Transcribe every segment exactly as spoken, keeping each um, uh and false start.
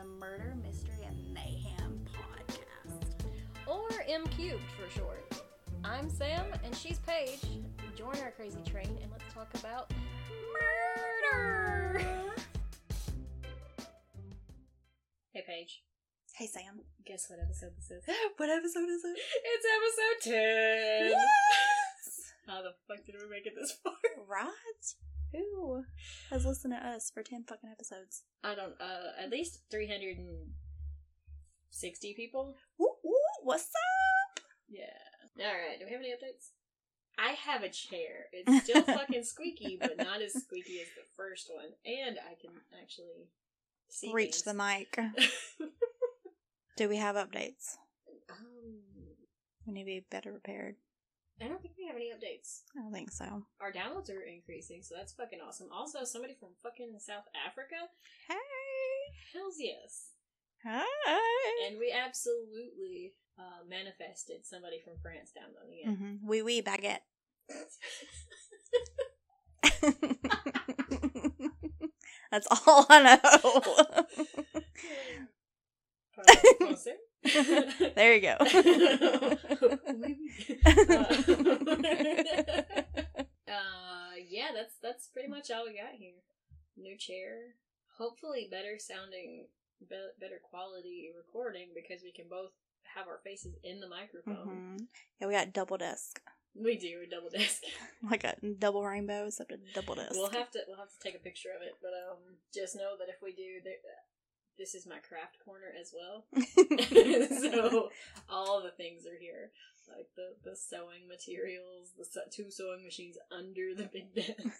the Murder, Mystery, and Mayhem podcast. Or M Cubed for short. I'm Sam, and she's Paige. Join our crazy train, and let's talk about murder! Hey, Paige. Hey, Sam. Guess what episode this is? What episode is it? It's episode ten! Yes! How the fuck did we make it this far? Right? Who has listened to us for ten fucking episodes? I don't, uh, at least three hundred sixty people. Woo woo! What's up? Yeah. Alright, do we have any updates? I have a chair. It's still fucking squeaky, but not as squeaky as the first one. And I can actually see Reach things. the mic. Do we have updates? um, We need to be better prepared. I don't think we have any updates. I don't think so. Our downloads are increasing, so that's fucking awesome. Also, somebody from fucking South Africa? Hey! Hells yes. Hi! And we absolutely uh, manifested somebody from France downloading it. Mm-hmm. Oui, oui, baguette. That's all I know. There you go. uh, yeah, that's that's pretty much all we got here. New chair, hopefully better sounding, be- better quality recording because we can both have our faces in the microphone. Mm-hmm. Yeah, we got double disc, We do a double disc. like a double rainbow, except a double disc. We'll have to we'll have to take a picture of it, but um, just know that if we do, there, this is my craft corner as well. So all the things are here, like the, the sewing materials, the se- two sewing machines under the big desk.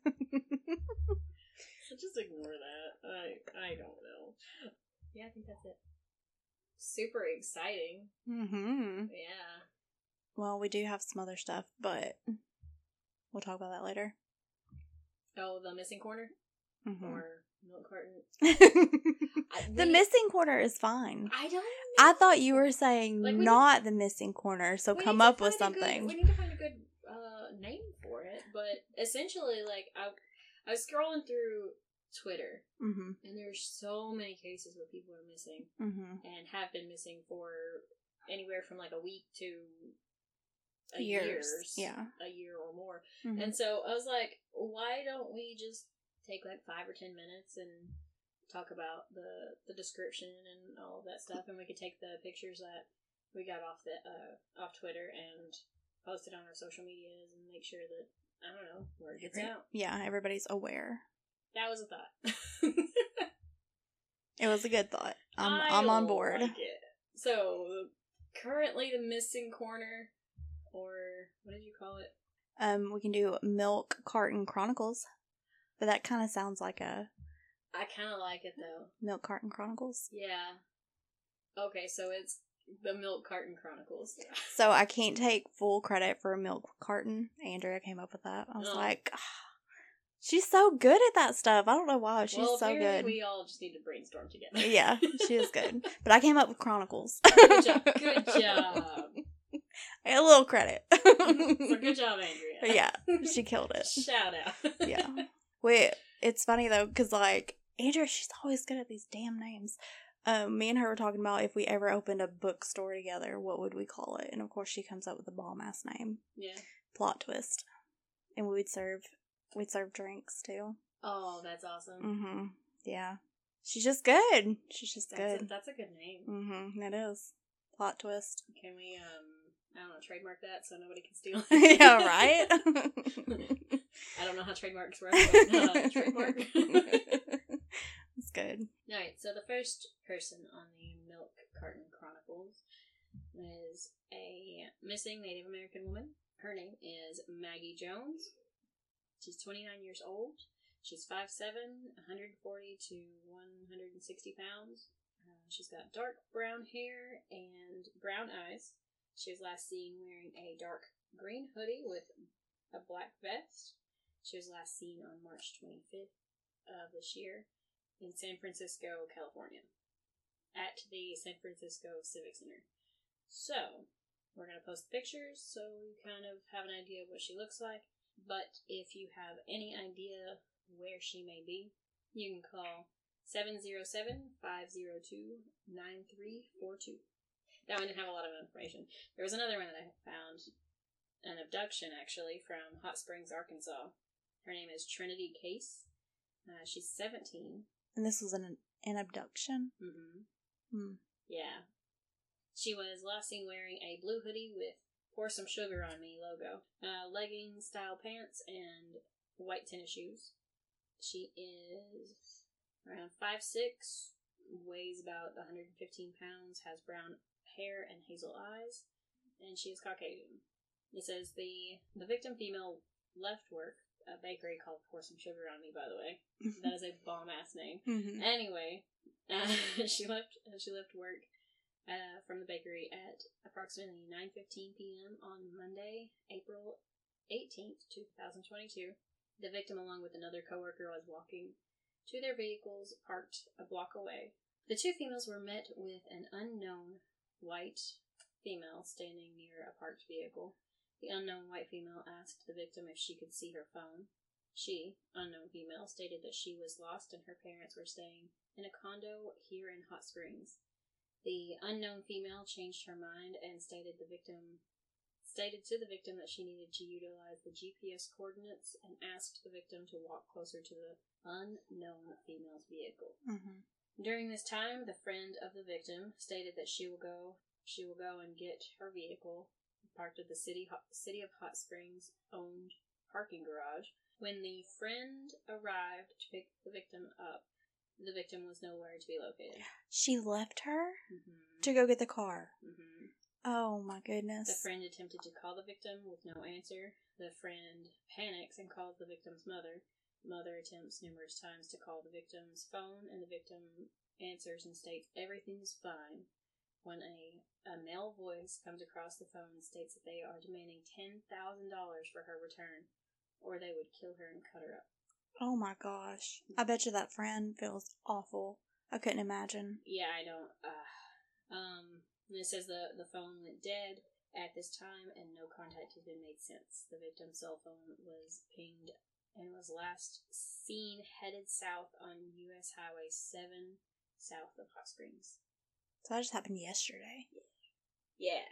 So just ignore that. I I don't know. Yeah, I think that's it. Super exciting. Mm-hmm. Yeah. Well, we do have some other stuff, but we'll talk about that later. Oh, the missing corner Mm-hmm. or milk carton. The we- missing corner is fine. I don't. I know. thought you were saying Like, we not the missing corner, so We come need to up with find a good- something. we need to find a good uh, name for it, but essentially, like I, I was scrolling through Twitter, Mm-hmm. and there's so many cases where people are missing Mm-hmm. and have been missing for anywhere from like a week to a Years. years, Yeah. a year or more. Mm-hmm. And so I was like, why don't we just take like five or ten minutes and talk about the the description and all of that stuff, and we could take the pictures that we got off the uh, off Twitter and post it on our social medias and make sure that, I don't know, word gets out. Yeah, everybody's aware. That was a thought. It was a good thought. I'm I I'm on board. like it. So currently the missing corner, or what did you call it? Um, we can do Milk Carton Chronicles, but that kind of sounds like a I kind of like it though. Milk Carton Chronicles. Yeah. Okay, so it's the Milk Carton Chronicles. So I can't take full credit for Milk Carton. Andrea came up with that. I was Oh. like, ah, she's so good at that stuff. I don't know why. She's well, so apparently good. we all just need to brainstorm together. Yeah, she is good. But I came up with Chronicles. Good job. Good job. A little credit. So good job, Andrea. Yeah, she killed it. Shout out. Yeah. Wait, it's funny though, because like, Andrea, she's always good at these damn names. Um, me and her were talking about if we ever opened a bookstore together, what would we call it? And of course, she comes up with a bomb ass name. Yeah. Plot twist. And we would serve, we'd serve drinks too. Oh, that's awesome. Mm-hmm. Yeah. She's just good. She's just That's good. A, that's a good name. Mm-hmm. It is. Plot twist. Can we, um, I don't know, trademark that so nobody can steal it? Yeah, right? I don't know how trademarks work, but uh, trademark. It's good. Alright, so the first person on the Milk Carton Chronicles is a missing Native American woman. Her name is Maggie Jones. She's twenty-nine years old. She's five seven, one hundred forty to one hundred sixty pounds. Uh, she's got dark brown hair and brown eyes. She was last seen wearing a dark green hoodie with a black vest. She was last seen on March twenty-fifth of this year in San Francisco, California, at the San Francisco Civic Center. So, we're going to post pictures so you kind of have an idea of what she looks like. But if you have any idea where she may be, you can call seven zero seven, five zero two, nine three four two. That one didn't have a lot of information. There was another one that I found, an abduction, actually, from Hot Springs, Arkansas. Her name is Trinity Case. Uh, she's seventeen. And this was an, an abduction? Mm-hmm. Hmm. Yeah. She was last seen wearing a blue hoodie with Pour Some Sugar on Me logo, uh, legging-style pants, and white tennis shoes. She is around five six, weighs about one hundred fifteen pounds, has brown hair and hazel eyes, and she is Caucasian. It says the the victim female left work, a bakery called Pour Some Sugar on Me, by the way. That is a bomb-ass name. Mm-hmm. Anyway, uh, she left she left work uh, from the bakery at approximately nine fifteen p.m. on Monday, April eighteenth, twenty twenty-two. The victim, along with another coworker, was walking to their vehicles parked a block away. The two females were met with an unknown white female standing near a parked vehicle. The unknown white female asked the victim if she could see her phone. She, unknown female, stated that she was lost and her parents were staying in a condo here in Hot Springs. The unknown female changed her mind and stated the victim stated to the victim that she needed to utilize the G P S coordinates and asked the victim to walk closer to the unknown female's vehicle. Mm-hmm. During this time, the friend of the victim stated that she will go she will go and get her vehicle parked at the city city of Hot Springs owned parking garage. When the friend arrived to pick the victim up, the victim was nowhere to be located. She left her Mm-hmm. to go get the car. Mm-hmm. Oh my goodness. The friend attempted to call the victim with no answer. The friend panics and calls the victim's mother. The mother attempts numerous times to call the victim's phone, and the victim answers and states everything's fine. When a, a male voice comes across the phone and states that they are demanding ten thousand dollars for her return, or they would kill her and cut her up. Oh my gosh. I bet you that friend feels awful. I couldn't imagine. Yeah, I don't. Uh, um, and it says the, the phone went dead at this time and no contact has been made since. The victim's cell phone was pinged and was last seen headed south on U S Highway seven south of Hot Springs. So that just happened yesterday. Yeah.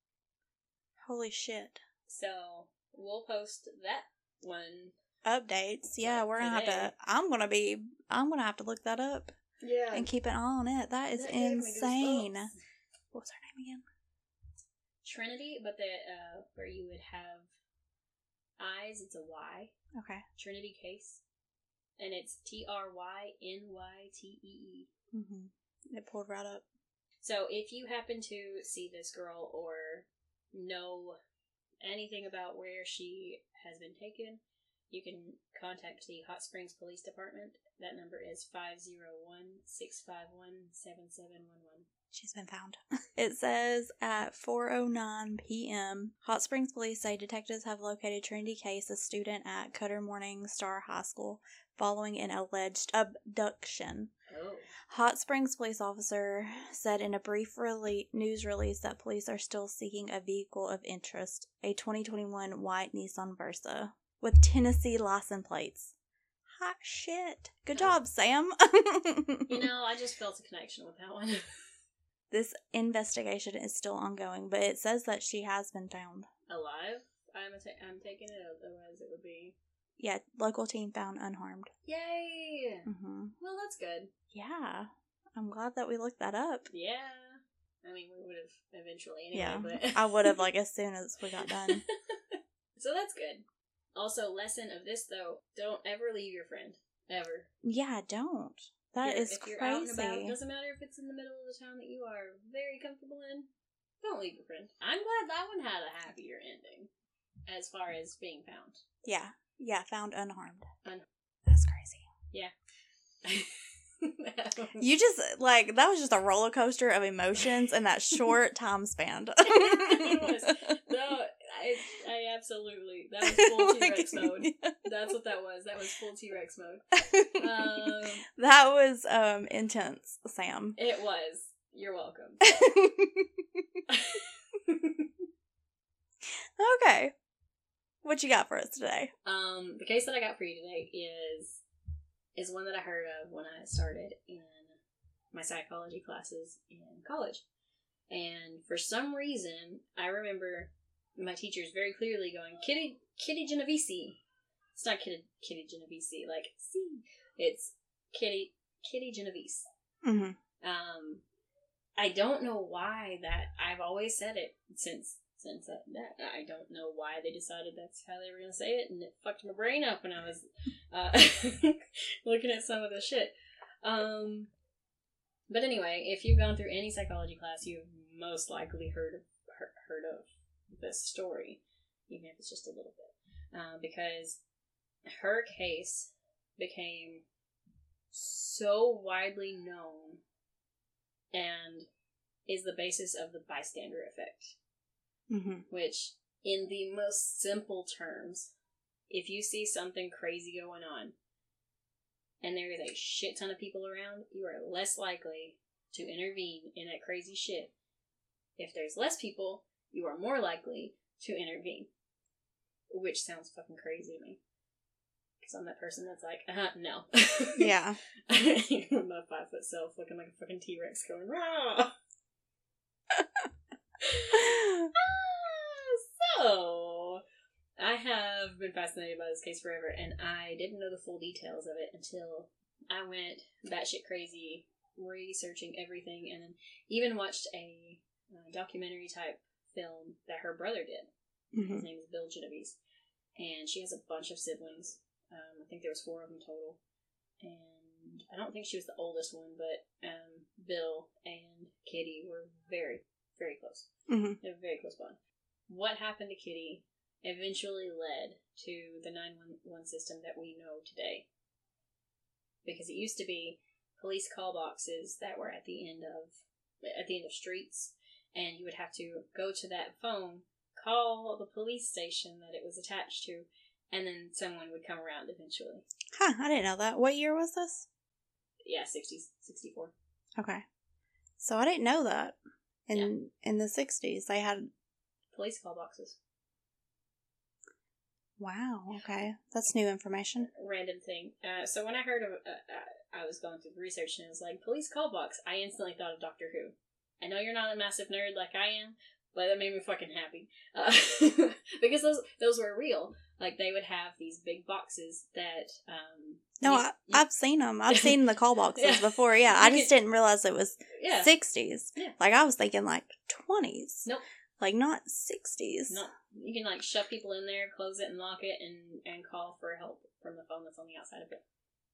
Holy shit. So, we'll post that one. Updates. Yeah, Like we're gonna today. have to, I'm gonna be, I'm gonna have to look that up. Yeah. And keep an eye on it. That is That gave me insane. goosebumps. What was her name again? Trinity, but the uh, where you would have eyes, it's a Y. Okay. Trinity Case. And it's T R Y N Y T E E. Mm-hmm. It pulled right up. So if you happen to see this girl or know anything about where she has been taken, you can contact the Hot Springs Police Department. That number is five oh one, six five one, seven seven one one. She's been found. It says at four oh nine p.m., Hot Springs police say detectives have located Trinity Case, a student at Cutter Morning Star High School, following an alleged abduction. Oh. Hot Springs police officer said in a brief rele- news release that police are still seeking a vehicle of interest, a twenty twenty-one white Nissan Versa with Tennessee license plates. Hot shit. Good job, Sam. You know, I just felt a connection with that one. This investigation is still ongoing, but it says that she has been found. Alive? I'm, a ta- I'm taking it, otherwise it would be... Yeah, local team found unharmed. Yay! Mm-hmm. Well, that's good. Yeah. I'm glad that we looked that up. Yeah. I mean, we would have eventually anyway, Yeah. but... I would have, like, as soon as we got done. So that's good. Also, lesson of this, though, don't ever leave your friend. Ever. Yeah, don't. That If you're- is if you're crazy. out and about, doesn't matter if it's in the middle of the town that you are very comfortable in, don't leave your friend. I'm glad that one had a happier ending, as far as being found. Yeah. Yeah, found unharmed. Un- That's crazy. Yeah. You just, like, that was just a roller coaster of emotions in that short time span. It was. No, I, I absolutely, that was full T-Rex mode. That's what that was. That was full T-Rex mode. Um, That was um intense, Sam. it was. You're welcome. Okay. What you got for us today? Um, the case that I got for you today is is one that I heard of when I started in my psychology classes in college. And for some reason, I remember my teachers very clearly going, Kitty, Kitty Genovese. It's not Kitty, Kitty Genovese, like, see. It's Kitty, Kitty Genovese. Mm-hmm. Um, I don't know why that, I've always said it since, since that, that, I don't know why they decided that's how they were going to say it, and it fucked my brain up when I was, uh, looking at some of the shit. Um, but anyway, if you've gone through any psychology class, you've most likely heard of, heard of this story, even if it's just a little bit, uh, because her case became so widely known and is the basis of the bystander effect. Mm-hmm. Which, in the most simple terms, if you see something crazy going on and there is a shit ton of people around, you are less likely to intervene in that crazy shit. If there's less people, you are more likely to intervene. Which sounds fucking crazy to me. Because I'm that person that's like, uh, no. Yeah. My five foot self looking like a fucking T-Rex going, rah! So, I have been fascinated by this case forever, and I didn't know the full details of it until I went batshit crazy, researching everything, and then even watched a uh, documentary type film that her brother did. Mm-hmm. His name is Bill Genovese, and she has a bunch of siblings. Um, I think there was four of them total, and I don't think she was the oldest one, but um, Bill and Kitty were very, very close. Mm-hmm. They were very close bond. What happened to Kitty eventually led to the nine one one system that we know today. Because it used to be police call boxes that were at the end of at the end of streets, and you would have to go to that phone, call the police station that it was attached to, and then someone would come around eventually. Huh, I didn't know that. What year was this? Yeah, sixties, sixty-four. Okay. So I didn't know that. In Yeah. in the sixties, they had... Police call boxes. Wow, okay. That's new information. Random thing. Uh, so when I heard of uh, uh, I was going through the research and it was like, police call box, I instantly thought of Doctor Who. I know you're not a massive nerd like I am, but that made me fucking happy. Uh, because those those were real. Like, they would have these big boxes that... Um, No, you, I, you, I've seen them. I've seen the call boxes yeah. before, yeah. I You just can, didn't realize it was yeah. sixties. Yeah. Like, I was thinking, like, twenties. Nope. Like, not sixties. No, you can, like, shove people in there, close it and lock it, and, and call for help from the phone that's on the outside of it.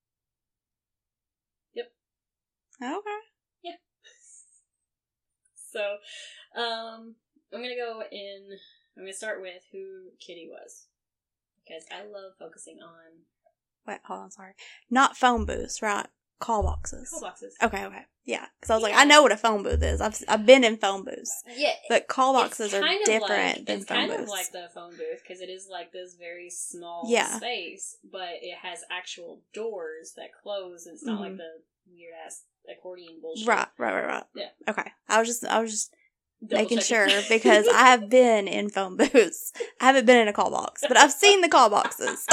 Yep. Okay. Yeah. So, um, I'm gonna go in, I'm gonna start with who Kitty was. Because I love focusing on... Wait, hold on, sorry. Not phone booths, right? Call boxes. Call boxes. Okay, okay. Yeah. Because I was Yeah. like, I know what a phone booth is. I've I've been in phone booths. Yeah. But call boxes are different like, than it's phone kind booths. of like the phone booth, because it is like this very small Yeah. space, but it has actual doors that close, and it's not Mhm. like the weird-ass accordion bullshit. Right, right, right, right. Yeah. Okay. I was just, I was just Double making checking. sure because I have been in phone booths. I haven't been in a call box, but I've seen the call boxes.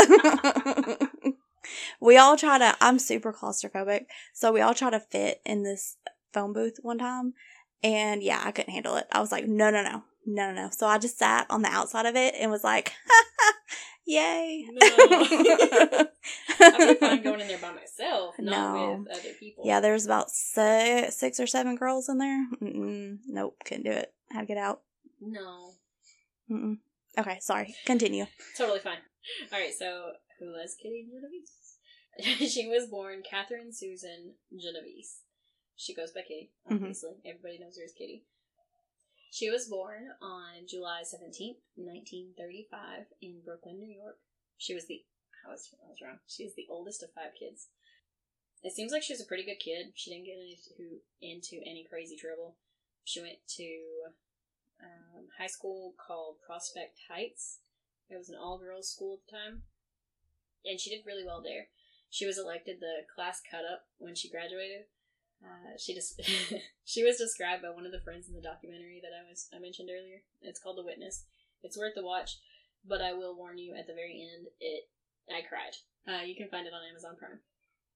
We all try to, I'm super claustrophobic, so we all try to fit in this phone booth one time, and yeah, I couldn't handle it. I was like, no, no, no, no, no, no. So I just sat on the outside of it and was like, yay. No. I'd be fine going in there by myself, not No. with other people. Yeah, there was about six, six or seven girls in there. Mm-mm, nope, couldn't do it. Had to get out. No. Mm-mm. Okay, sorry. Continue. Totally fine. Alright, so who was Kitty Genovese? She was born Catherine Susan Genovese. She goes by Kitty, obviously. Mm-hmm. Everybody knows her as Kitty. She was born on July seventeenth, nineteen thirty-five in Brooklyn, New York. She was the... I was, I was wrong. She was the oldest of five kids. It seems like she was a pretty good kid. She didn't get into, into any crazy trouble. She went to um, high school called Prospect Heights. It was an all-girls school at the time. And she did really well there. She was elected the class cut-up when she graduated. Uh, she just she was described by one of the friends in the documentary that I was I mentioned earlier. It's called The Witness. It's worth the watch, but I will warn you, at the very end, it I cried. Uh, you can find it on Amazon Prime.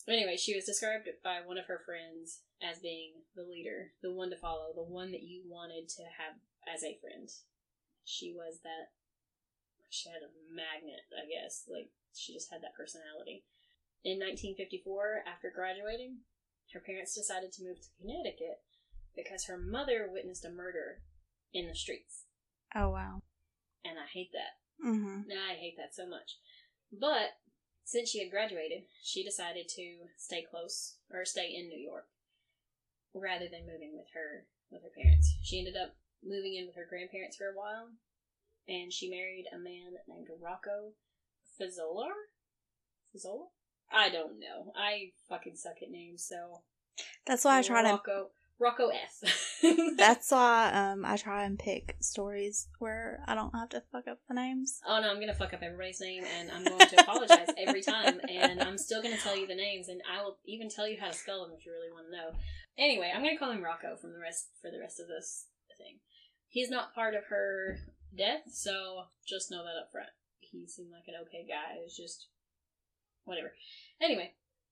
Anyway, she was described by one of her friends as being the leader, the one to follow, the one that you wanted to have as a friend. She was that. She had a magnet, I guess. Like, she just had that personality. In nineteen fifty-four, after graduating, her parents decided to move to Connecticut because her mother witnessed a murder in the streets. Oh, wow. And I hate that. Mm-hmm. I hate that so much. But since she had graduated, she decided to stay close, or stay in New York, rather than moving with her with her parents. She ended up moving in with her grandparents for a while, and she married a man named Rocco Fazzola? Fazzola? I don't know. I fucking suck at names, so... That's why I try to... Rocco... Rocco S. That's why um I try and pick stories where I don't have to fuck up the names. Oh no, I'm gonna fuck up everybody's name, and I'm going to apologize every time, and I'm still gonna tell you the names, and I will even tell you how to spell them if you really want to know. Anyway, I'm gonna call him Rocco from the rest for the rest of this thing. He's not part of her death, so just know that up front. He seemed like an okay guy. It was just whatever. Anyway,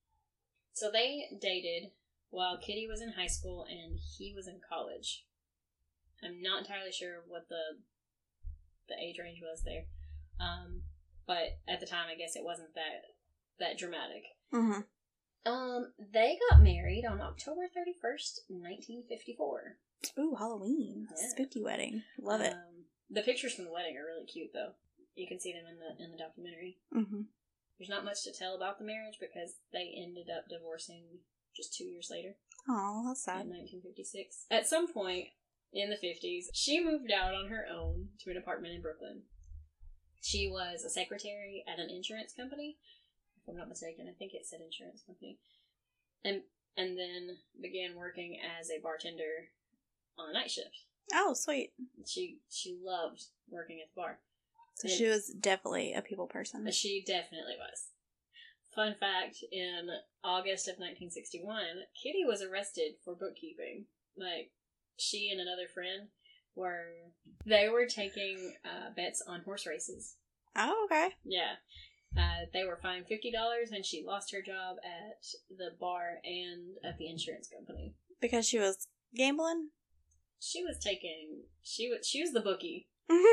so they dated while Kitty was in high school and he was in college. I'm not entirely sure what the the age range was there, um, but at the time, I guess it wasn't that that dramatic. Mm-hmm. Um, they got married on October thirty-first, nineteen fifty-four. Ooh, Halloween. Yeah. Spooky wedding. Love it. Um, the pictures from the wedding are really cute, though. You can see them in the in the documentary. Mm-hmm. There's not much to tell about the marriage because they ended up divorcing just two years later. Oh, that's sad. In nineteen fifty-six. At some point in the fifties, she moved out on her own to an apartment in Brooklyn. She was a secretary at an insurance company. If I'm not mistaken, I think it said insurance company. And and then began working as a bartender on a night shift. Oh, sweet. She she loved working at the bar. So and she was definitely a people person. She definitely was. Fun fact, in August of nineteen sixty-one, Kitty was arrested for bookkeeping. Like, she and another friend were, they were taking uh, bets on horse races. Oh, okay. Yeah. Uh, they were fined fifty dollars and she lost her job at the bar and at the insurance company. Because she was gambling? She was taking, she was, she was the bookie.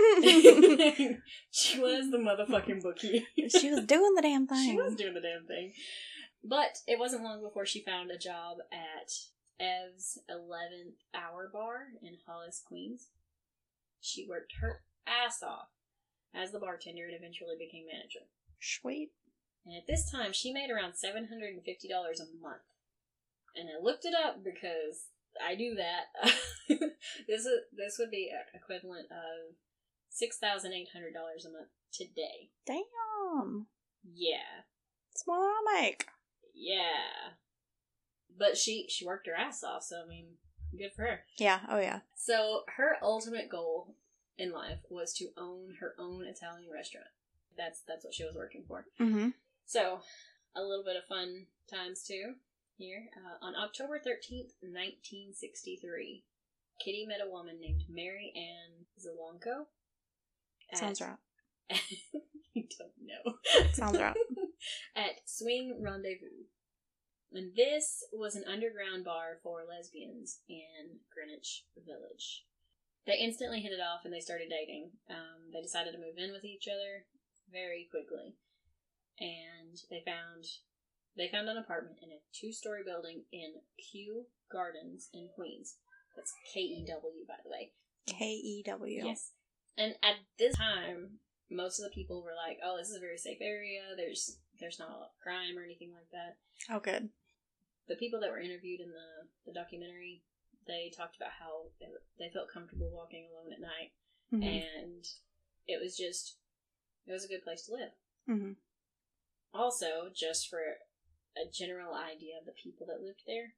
She was the motherfucking bookie. She was doing the damn thing. She was doing the damn thing. But it wasn't long before she found a job at Ev's eleventh Hour Bar in Hollis, Queens. She worked her ass off as the bartender and eventually became manager. Sweet. And at this time, she made around seven hundred fifty dollars a month. And I looked it up because I do that. this is this would be equivalent of six thousand eight hundred dollars a month today. Damn. Yeah. It's more than I make. Yeah. But she, she worked her ass off, so I mean, good for her. Yeah, oh yeah. So her ultimate goal in life was to own her own Italian restaurant. That's that's what she was working for. Mm-hmm. So, a little bit of fun times too. Here, uh, on October thirteenth, nineteen sixty-three, Kitty met a woman named Mary Ann Zelonko. Sounds right. You don't know. Sounds right. At Swing Rendezvous. And this was an underground bar for lesbians in Greenwich Village. They instantly hit it off and they started dating. Um, they decided to move in with each other very quickly. And they found... They found an apartment in a two-story building in Kew Gardens in Queens. That's K E W, by the way. K E W. Yes. And at this time, most of the people were like, oh, this is a very safe area. There's there's not a lot of crime or anything like that. Oh, good. The people that were interviewed in the, the documentary, they talked about how they, they felt comfortable walking alone at night. Mm-hmm. And it was just, it was a good place to live. Mm-hmm. Also, just for a general idea of the people that lived there.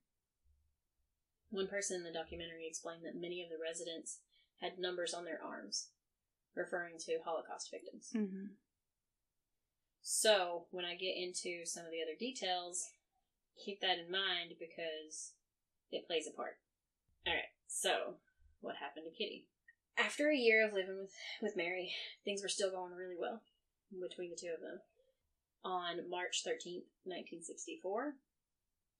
One person in the documentary explained that many of the residents had numbers on their arms, referring to Holocaust victims. Mm-hmm. So, when I get into some of the other details, keep that in mind because it plays a part. Alright, so, what happened to Kitty? After a year of living with, with Mary, things were still going really well between the two of them. On March thirteenth, nineteen sixty-four,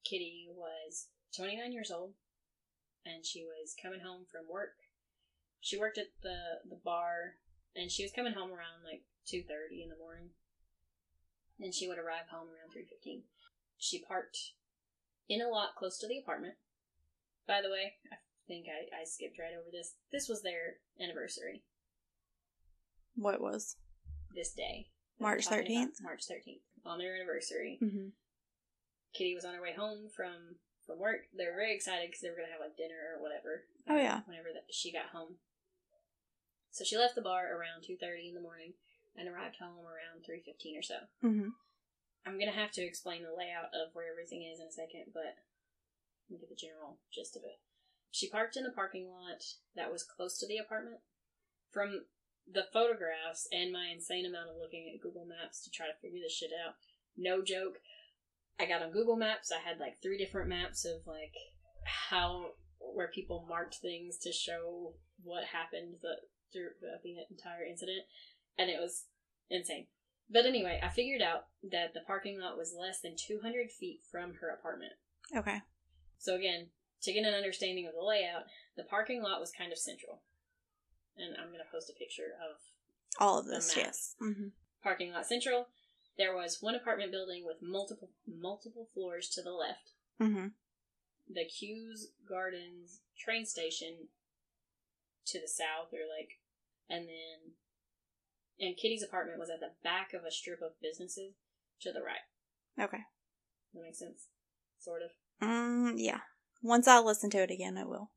Kitty was twenty-nine years old, and she was coming home from work. She worked at the, the bar, and she was coming home around like two thirty in the morning, and she would arrive home around three fifteen. She parked in a lot close to the apartment. By the way, I think I, I skipped right over this. This was their anniversary. What was? This day. March thirteenth? March thirteenth. On their anniversary. Mm-hmm. Kitty was on her way home from, from work. They were very excited because they were going to have like dinner or whatever. Oh, yeah. Whenever that she got home. So she left the bar around two thirty in the morning and arrived home around three fifteen or so. Mm-hmm. I'm going to have to explain the layout of where everything is in a second, but I'll get the general gist of it. She parked in a parking lot that was close to the apartment. From the photographs and my insane amount of looking at Google Maps to try to figure this shit out, no joke, I got on Google Maps. I had like three different maps of like how, where people marked things to show what happened the, through the entire incident, and it was insane. But anyway, I figured out that the parking lot was less than two hundred feet from her apartment. Okay. So again, to get an understanding of the layout, the parking lot was kind of central. And I'm going to post a picture of all of this, yes. Mm-hmm. Parking lot central. There was one apartment building with multiple multiple floors to the left. Mm-hmm. The Kews Gardens train station to the south, or like, and then, and Kitty's apartment was at the back of a strip of businesses to the right. Okay. That makes sense? Sort of? Mm, yeah. Once I listen to it again, I will.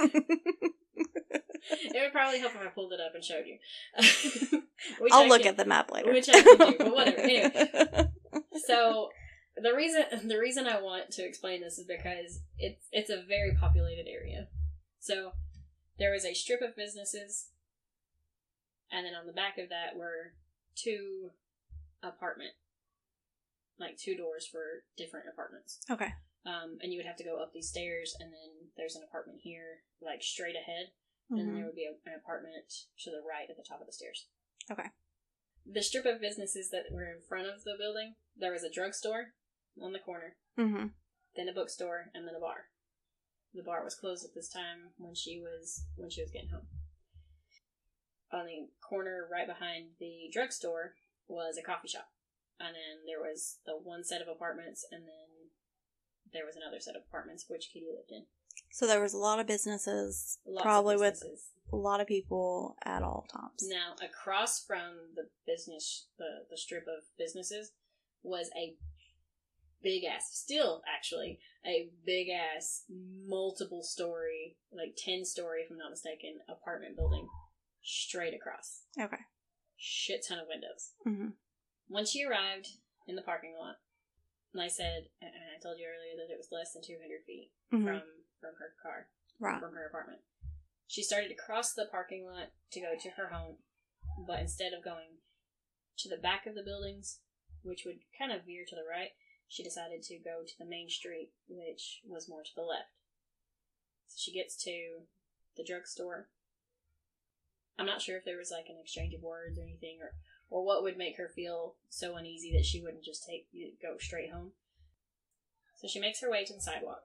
It would probably help if I pulled it up and showed you. I'll I look can, at the map later. Which I can do, but whatever. Anyway. So, the reason the reason I want to explain this is because it's it's a very populated area. So, there was a strip of businesses, and then on the back of that were two apartment, like two doors for different apartments. Okay. Um, and you would have to go up these stairs, and then there's an apartment here, like straight ahead, mm-hmm. and then there would be a, an apartment to the right at the top of the stairs. Okay. The strip of businesses that were in front of the building, there was a drugstore on the corner, mm-hmm. then a bookstore, and then a bar. The bar was closed at this time when she was when she was getting home. On the corner right behind the drugstore was a coffee shop, and then there was the one set of apartments, and then there was another set of apartments which Kitty lived in. So there was a lot of businesses, Lots probably of businesses. with a lot of people at all times. Now, across from the business, the, the strip of businesses, was a big ass, still actually, a big ass, multiple story, like ten story if I'm not mistaken, apartment building straight across. Okay. Shit ton of windows. Mm-hmm. When she arrived in the parking lot, and I said, and I told you earlier that it was less than two hundred feet mm-hmm. from, from her car, right. from her apartment. She started to cross the parking lot to go to her home, but instead of going to the back of the buildings, which would kind of veer to the right, she decided to go to the main street, which was more to the left. So she gets to the drugstore. I'm not sure if there was like an exchange of words or anything, or, or what would make her feel so uneasy that she wouldn't just take go straight home. So she makes her way to the sidewalk.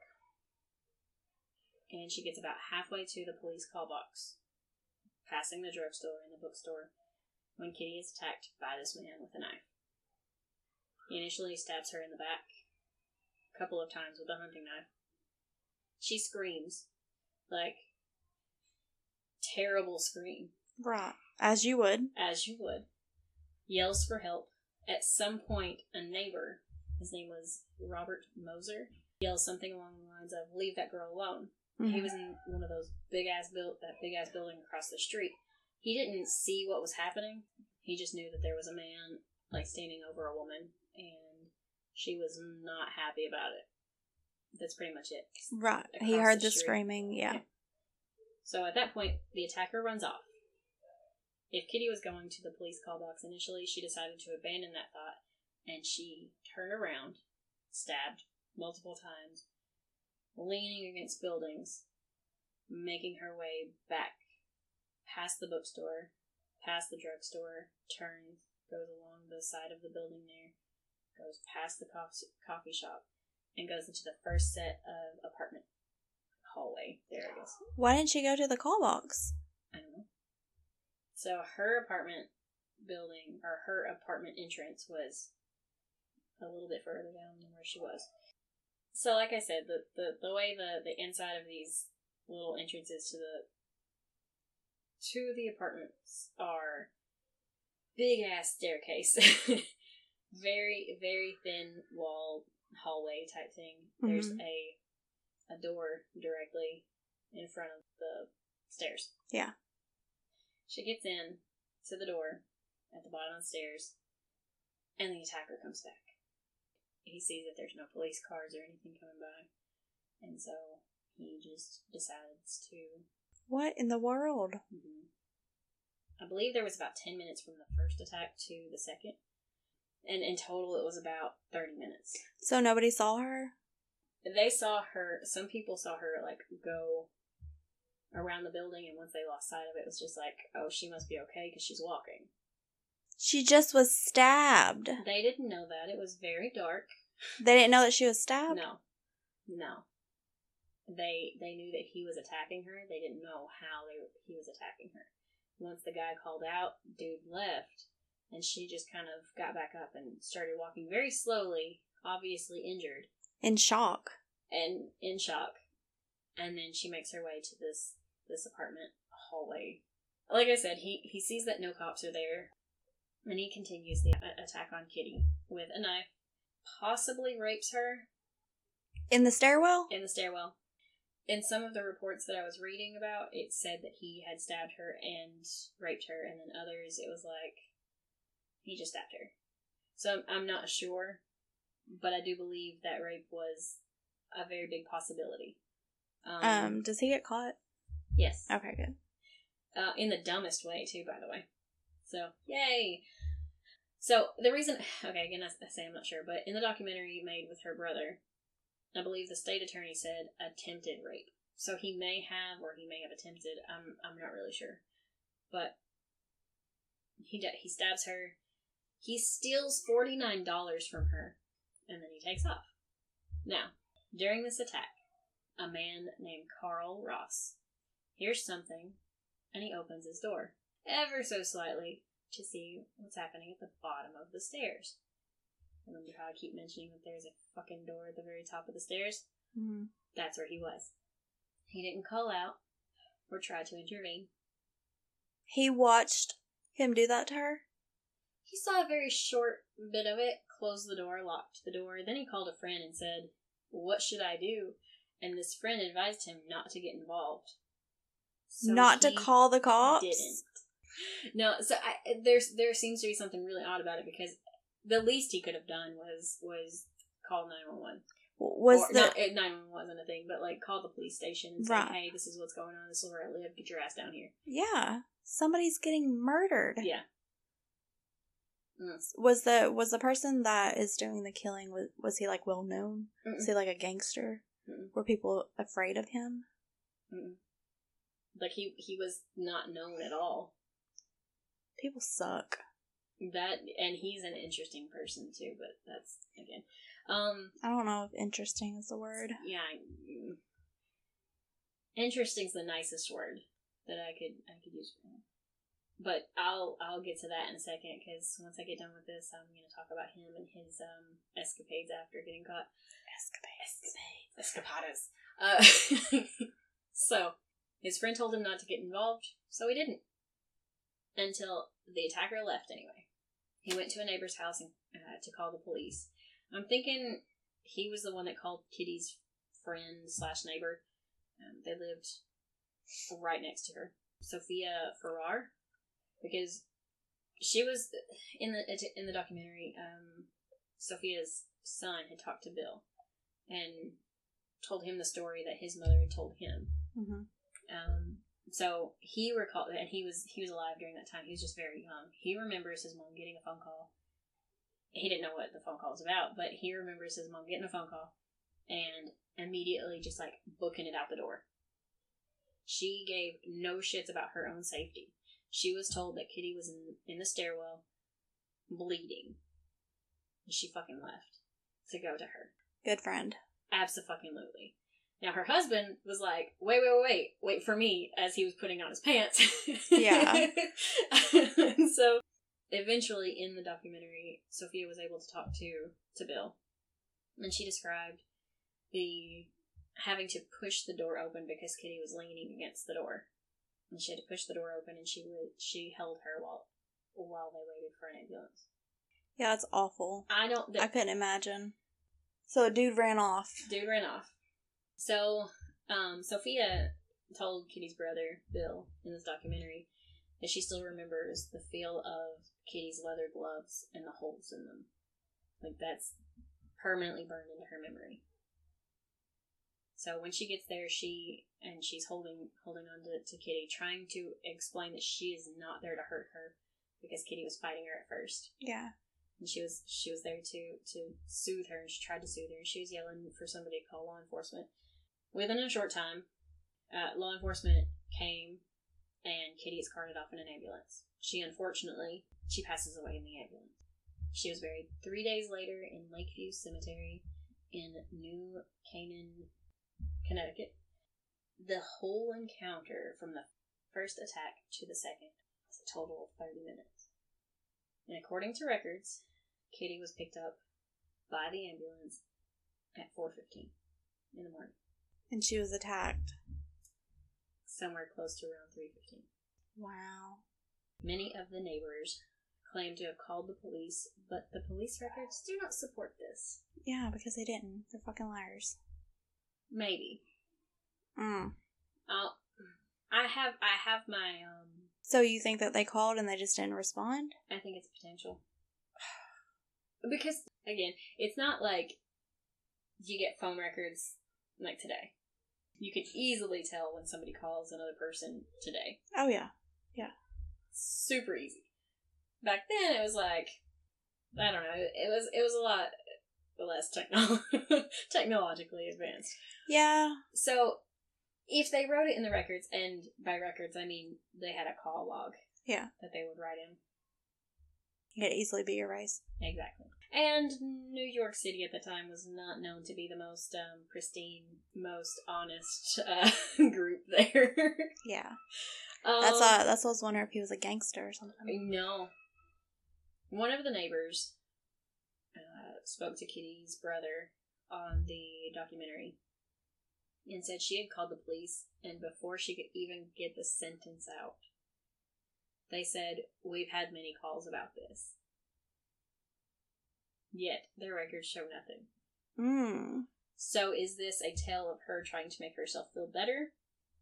And she gets about halfway to the police call box, passing the drugstore and the bookstore, when Kitty is attacked by this man with a knife. He initially stabs her in the back a couple of times with a hunting knife. She screams, like, terrible scream. Right. As you would. As you would. Yells for help. At some point, a neighbor, his name was Robert Moser, yells something along the lines of, "Leave that girl alone." Mm-hmm. He was in one of those big-ass build, that big-ass building across the street. He didn't see what was happening. He just knew that there was a man, like, standing over a woman, and she was not happy about it. That's pretty much it. Right. He heard the, the screaming, yeah. yeah. So at that point, the attacker runs off. If Kitty was going to the police call box initially, she decided to abandon that thought, and she turned around, stabbed multiple times, leaning against buildings, making her way back past the bookstore, past the drugstore, turns, goes along the side of the building there, goes past the coffee shop, and goes into the first set of apartment hallway. There it is. Why didn't she go to the call box? I don't know. So her apartment building, or her apartment entrance was a little bit further down than where she was. So like I said, the, the, the way the, the inside of these little entrances to the to the apartments are big ass staircase. very, very thin walled hallway type thing. Mm-hmm. There's a a door directly in front of the stairs. Yeah. She gets in to the door at the bottom of the stairs, and the attacker comes back. He sees that there's no police cars or anything coming by, and so he just decides to... What in the world? Mm-hmm. I believe there was about ten minutes from the first attack to the second, and in total it was about thirty minutes. So nobody saw her? They saw her, some people saw her, like, go around the building, and once they lost sight of it, it was just like, oh, she must be okay because she's walking. She just was stabbed. They didn't know that. It was very dark. They didn't know that she was stabbed? No. No. They they knew that he was attacking her. They didn't know how they he was attacking her. Once the guy called out, dude left, and she just kind of got back up and started walking very slowly, obviously injured. In shock. And in shock. And then she makes her way to this, this apartment hallway. Like I said, he, he sees that no cops are there, and he continues the attack on Kitty with a knife. Possibly rapes her. In the stairwell? In the stairwell. In some of the reports that I was reading about, it said that he had stabbed her and raped her, and then others, it was like, he just stabbed her. So I'm, I'm not sure, but I do believe that rape was a very big possibility. Um, um does he get caught? Yes. Okay, good. Uh, in the dumbest way, too, by the way. So, yay! So, the reason... Okay, again, I say I'm not sure, but in the documentary made with her brother, I believe the state attorney said attempted rape. So he may have, or he may have attempted, I'm I'm not really sure. But he he stabs her. He steals forty-nine dollars from her, and then he takes off. Now, during this attack, a man named Carl Ross hears something, and he opens his door, ever so slightly, to see what's happening at the bottom of the stairs. Remember how I keep mentioning that there's a fucking door at the very top of the stairs? Mm-hmm. That's where he was. He didn't call out or try to intervene. He watched him do that to her? He saw a very short bit of it, closed the door, locked the door. Then he called a friend and said, "What should I do?" And this friend advised him not to get involved. So not to call the cops? Didn't. No, so I, there's there seems to be something really odd about it, because the least he could have done was was call nine one one. Was or, the not, nine one one wasn't a thing, but like call the police station and say, right. "Hey, this is what's going on. This is where I live. Get your ass down here." Yeah, somebody's getting murdered. Yeah. Mm. Was the was the person that is doing the killing, was was he like well known? Mm-mm. Was he like a gangster? Mm-mm. Were people afraid of him? Mm-mm. Like he he was not known at all. People suck. That, and he's an interesting person too, but that's, again, um... I don't know if interesting is the word. Yeah, interesting's the nicest word that I could, I could use for him. But I'll, I'll get to that in a second, because once I get done with this, I'm going to talk about him and his, um, escapades after getting caught. Escapades. Escapades. Uh, so, his friend told him not to get involved, so he didn't. Until the attacker left, anyway. He went to a neighbor's house and, uh, to call the police. I'm thinking he was the one that called Kitty's friend slash neighbor. Um, they lived right next to her. Sophia Farrar. Because she was, in the in the documentary, um, Sophia's son had talked to Bill and told him the story that his mother had told him. Mm-hmm. Um... So he recalled, and he was he was alive during that time. He was just very young. He remembers his mom getting a phone call. He didn't know what the phone call was about, but he remembers his mom getting a phone call and immediately just like booking it out the door. She gave no shits about her own safety. She was told that Kitty was in, in the stairwell, bleeding. And she fucking left to go to her. Good friend. Abso-fucking-lutely. Now, her husband was like, wait, wait, wait, wait, wait for me, as he was putting on his pants. Yeah. And so, eventually, in the documentary, Sophia was able to talk to, to Bill. And she described the having to push the door open because Kitty was leaning against the door. And she had to push the door open, and she would, she held her while, while they waited for an ambulance. Yeah, it's awful. I don't... Th- I couldn't imagine. So a dude ran off. Dude ran off. So, um, Sophia told Kitty's brother, Bill, in this documentary, that she still remembers the feel of Kitty's leather gloves and the holes in them. Like, that's permanently burned into her memory. So when she gets there, she, and she's holding holding on to, to Kitty, trying to explain that she is not there to hurt her, because Kitty was fighting her at first. Yeah. And she was she was there to, to soothe her, and she tried to soothe her, and she was yelling for somebody to call law enforcement. Within a short time, uh, law enforcement came, and Kitty is carted off in an ambulance. She, unfortunately, she passes away in the ambulance. She was buried three days later in Lakeview Cemetery in New Canaan, Connecticut. The whole encounter, from the first attack to the second, was a total of thirty minutes. And according to records, Kitty was picked up by the ambulance at four fifteen in the morning. And she was attacked. Somewhere close to around three fifteen. Wow. Many of the neighbors claim to have called the police, but the police records do not support this. Yeah, because they didn't. They're fucking liars. Maybe. Mm. I'll, I have I have my, um... So you think that they called and they just didn't respond? I think it's potential. Because, again, it's not like you get phone records like today. You can easily tell when somebody calls another person today. Oh, yeah. Yeah. Super easy. Back then, it was like, I don't know, it was it was a lot less techno- technologically advanced. Yeah. So, if they wrote it in the records, and by records, I mean they had a call log. Yeah. That they would write in. It could easily be erased. Exactly. And New York City at the time was not known to be the most um, pristine, most honest uh, group there. Yeah. Um, That's uh, that's what I was wondering if he was a gangster or something. No. One of the neighbors uh, spoke to Kitty's brother on the documentary and said she had called the police, and before she could even get the sentence out, they said, "We've had many calls about this." Yet, their records show nothing. Hmm. So, is this a tale of her trying to make herself feel better?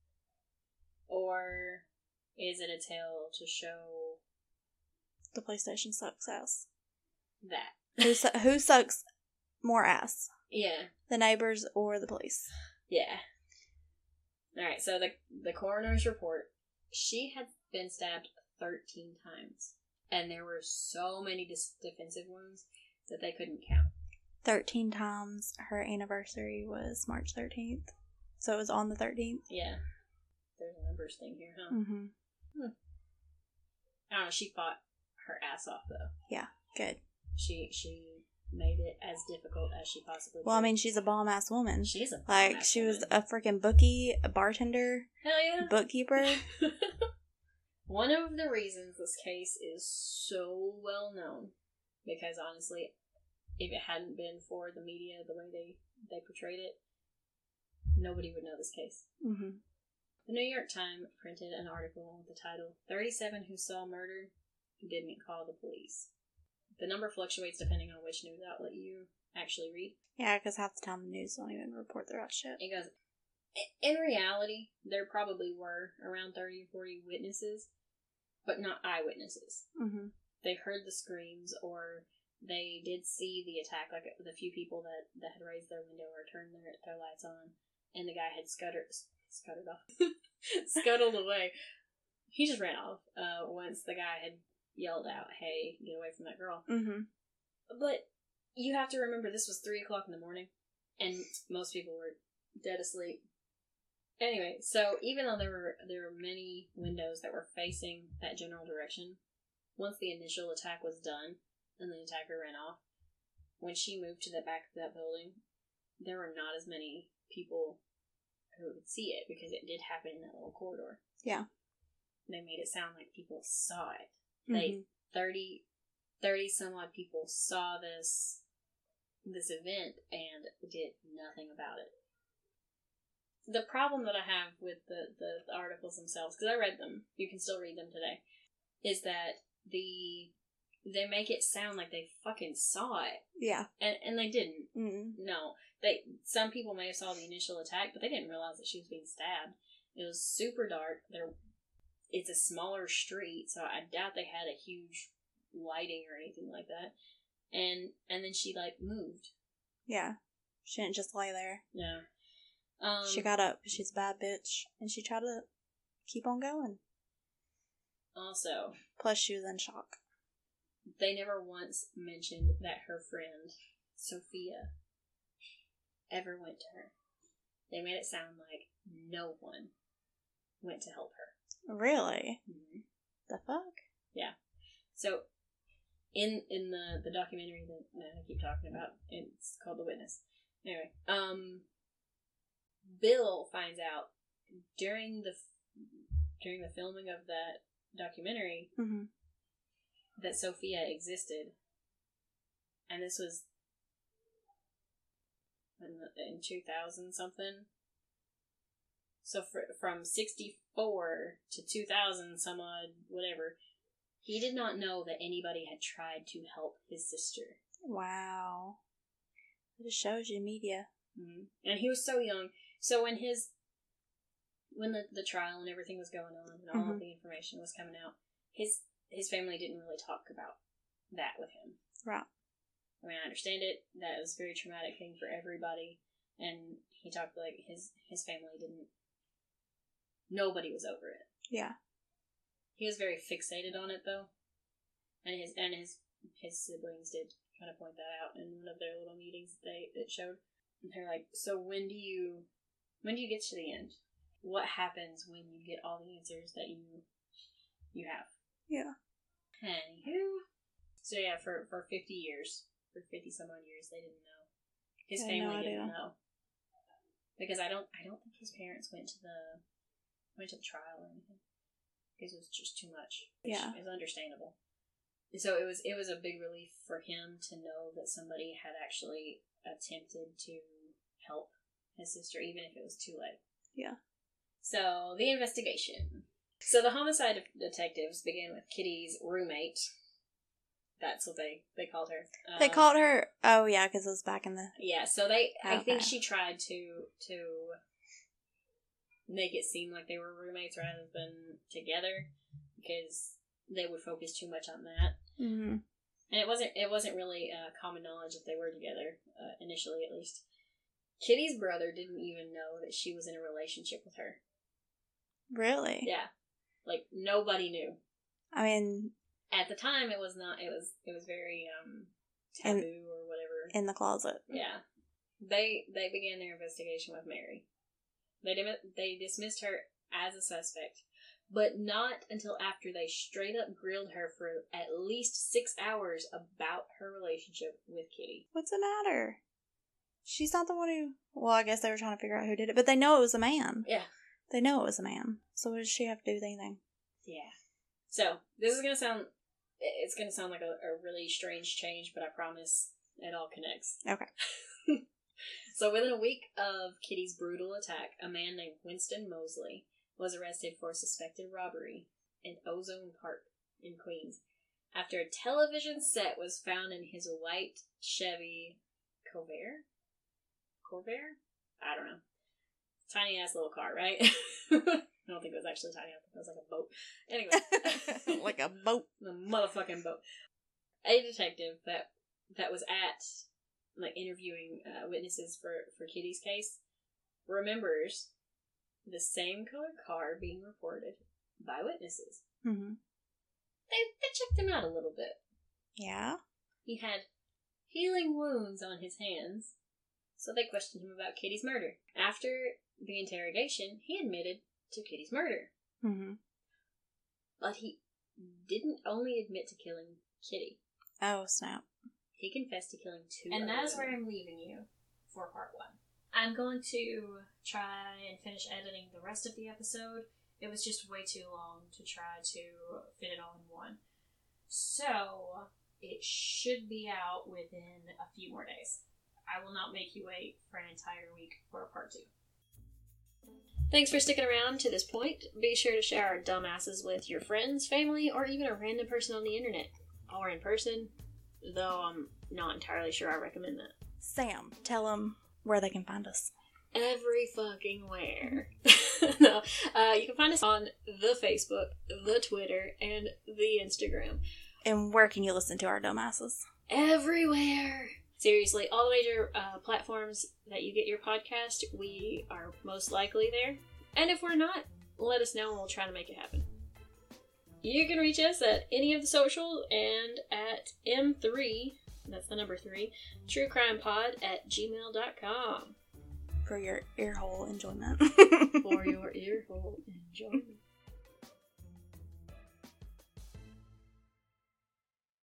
Or is it a tale to show... The PlayStation sucks ass. that? Who, su- who sucks more ass? Yeah. The neighbors or the police? Yeah. Alright, so the, the coroner's report, she had been stabbed thirteen times. And there were so many dis- defensive wounds that they couldn't count. thirteen times. Her anniversary was March thirteenth. So it was on the thirteenth? Yeah. There's a numbers thing here, huh? Mm-hmm. Hmm. I don't know, she fought her ass off, though. Yeah, good. She she made it as difficult as she possibly could. Well, I mean, she's a bomb-ass woman. She's a Like, bomb-ass she was woman. a freaking bookie, a bartender, Hell yeah. bookkeeper. One of the reasons this case is so well known, because honestly, if it hadn't been for the media, the way they, they portrayed it, nobody would know this case. Mm-hmm. The New York Times printed an article with the title, thirty-seven Who Saw Murder Didn't Call the Police. The number fluctuates depending on which news outlet you actually read. Yeah, because half the time the news don't even report the right shit. It goes, in reality, there probably were around thirty or forty witnesses, but not eyewitnesses. Mm-hmm. They heard the screams, or they did see the attack, like the few people that, that had raised their window or turned their, their lights on, and the guy had scuttered, scuttered off, scuttled away. He just ran off uh, once the guy had yelled out, "Hey, get away from that girl." Mm-hmm. But you have to remember, this was three o'clock in the morning, and most people were dead asleep. Anyway, so even though there were there were many windows that were facing that general direction, once the initial attack was done and the attacker ran off, when she moved to the back of that building, there were not as many people who would see it because it did happen in that little corridor. Yeah. They made it sound like people saw it. Mm-hmm. They thirty, thirty some odd people saw this this event and did nothing about it. The problem that I have with the, the, the articles themselves, because I read them, you can still read them today, is that the they make it sound like they fucking saw it. Yeah. And and they didn't. Mm-mm. No. They some people may have saw the initial attack, but they didn't realize that she was being stabbed. It was super dark. There it's a smaller street, so I doubt they had a huge lighting or anything like that. And and then she like moved. Yeah. She didn't just lay there. Yeah. Um, she got up. She's a bad bitch. And she tried to keep on going. Also. Plus she was in shock. They never once mentioned that her friend, Sophia, ever went to her. They made it sound like no one went to help her. Really? Mm-hmm. The fuck? Yeah. So, in in the, the documentary that, that I keep talking about, it's called The Witness. Anyway, um, Bill finds out during the during the filming of that documentary mm-hmm. that Sophia existed, and this was in, in two thousand something. So for, from sixty-four to two thousand some odd whatever, he did not know that anybody had tried to help his sister. Wow. It just shows you media. Mm-hmm. And he was so young. So when his when the, the trial and everything was going on and all mm-hmm. of the information was coming out, his his family didn't really talk about that with him. Right. I mean, I understand it. That was a very traumatic thing for everybody. And he talked like his, his family didn't... Nobody was over it. Yeah. He was very fixated on it, though. And his and his his siblings did kind of point that out in one of their little meetings that they it showed. And they're like, so when do you... When do you get to the end? What happens when you get all the answers that you you have? Yeah. Anywho. So yeah, for, for fifty years, for fifty some odd years, they didn't know. His I family no didn't know. Because I don't I don't think his parents went to the went to the trial or anything. Because it was just too much. Which yeah. is understandable. So it was it was a big relief for him to know that somebody had actually attempted to help his sister, even if it was too late. Yeah. So, the investigation. So, the homicide detectives began with Kitty's roommate. That's what they, they called her. Um, they called her... Oh, yeah, because it was back in the... Yeah, so they... Okay. I think she tried to to make it seem like they were roommates rather than together, because they would focus too much on that. Mm-hmm. And it wasn't it wasn't really uh, common knowledge that they were together, uh, initially at least. Kitty's brother didn't even know that she was in a relationship with her. Really? Yeah. Like, nobody knew. I mean... At the time, it was not, it was, it was very, um, taboo in, or whatever. In the closet. Yeah. They, they began their investigation with Mary. They, they dismissed her as a suspect, but not until after they straight up grilled her for at least six hours about her relationship with Kitty. What's the matter? She's not the one who... Well, I guess they were trying to figure out who did it, but they know it was a man. Yeah. They know it was a man. So what does she have to do with anything? Yeah. So, this is going to sound... It's going to sound like a, a really strange change, but I promise it all connects. Okay. So, within a week of Kitty's brutal attack, a man named Winston Mosley was arrested for suspected robbery in Ozone Park in Queens after a television set was found in his white Chevy Corvair? Corvair? I don't know. Tiny ass little car, right? I don't think it was actually tiny. I think it was like a boat. Anyway. Like a boat. A motherfucking boat. A detective that that was at, like, interviewing uh, witnesses for, for Kitty's case remembers the same color car being reported by witnesses. Mm-hmm. They, they checked him out a little bit. Yeah? He had healing wounds on his hands, so they questioned him about Kitty's murder. After the interrogation, he admitted to Kitty's murder. Mm-hmm. But he didn't only admit to killing Kitty. Oh, snap. He confessed to killing two And other that is women. where I'm leaving you. for part one. I'm going to try and finish editing the rest of the episode. It was just way too long to try to fit it all in one. So, it should be out within a few more days. I will not make you wait for an entire week for a part two. Thanks for sticking around to this point. Be sure to share our dumbasses with your friends, family, or even a random person on the internet. Or in person, though I'm not entirely sure I recommend that. Sam, tell them where they can find us. Every fucking where. No, uh, you can find us on the Facebook, the Twitter, and the Instagram. And where can you listen to our dumbasses? Everywhere. Seriously, all the major uh, platforms that you get your podcast, we are most likely there. And if we're not, let us know and we'll try to make it happen. You can reach us at any of the socials and at M three, that's the number three, truecrimepod at gmail dot com. For your earhole enjoyment. For